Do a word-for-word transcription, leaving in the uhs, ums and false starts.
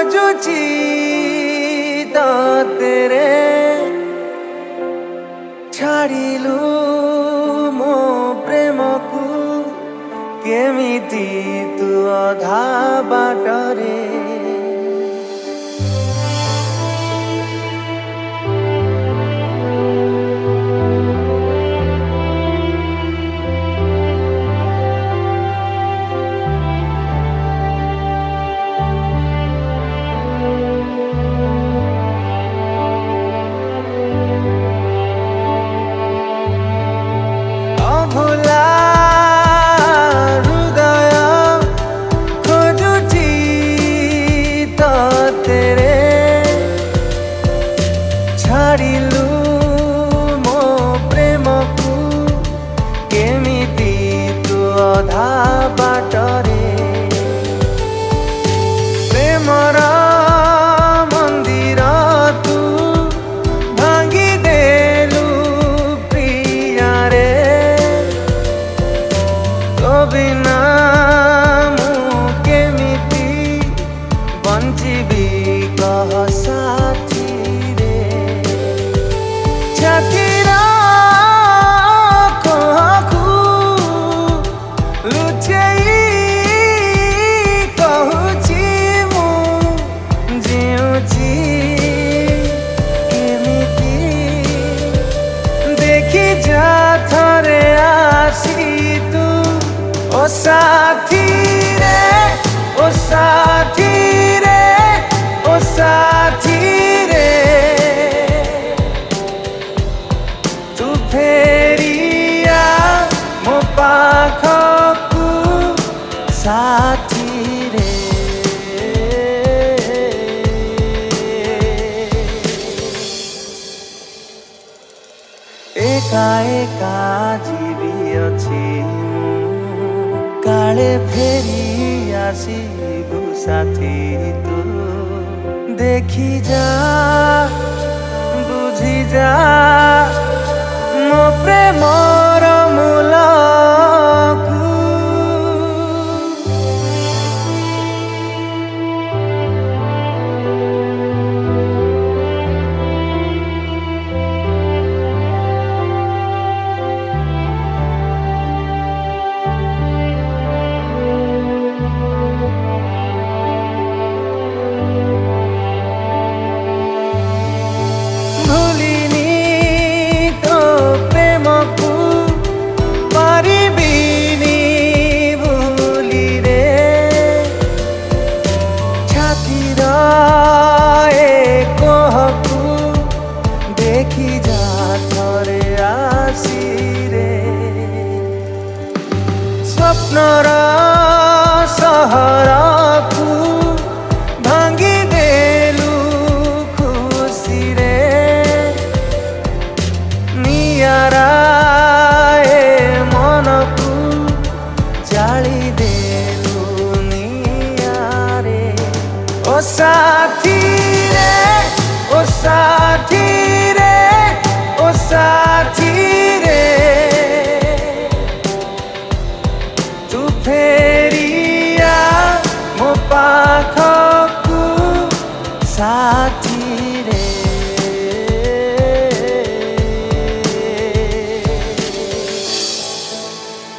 खोजुची तो तेरे छाड़िलु मो प्रेम को केमिति तू अधा बाटरे छाड़िलु मो प्रेम को केमिति तू अधा बाटरे प्रेमर मंदिर तू भांगी देलु प्रिया रे तो बिना मु केमिति बंचिबी कह साथी छातीर कहू लुचेई कहूची मु जीउची केमिति देखी जा थरे आसी तू ओ साथी रे ओ साथी रे ओ साथी फेरिया मो पाखकु साथी रे एका एका जीवी अछि काले फेरी आसीबु साथी तू देखी जा बुझी जा मो प्रेमर मूल देखी जा थरे आसी रे स्वप्नर सहर को भांगी देलु खुशी रे नियारा ए मन को जाली देलु नियारे ओ साथी रे ओ साथी रे ओ साथी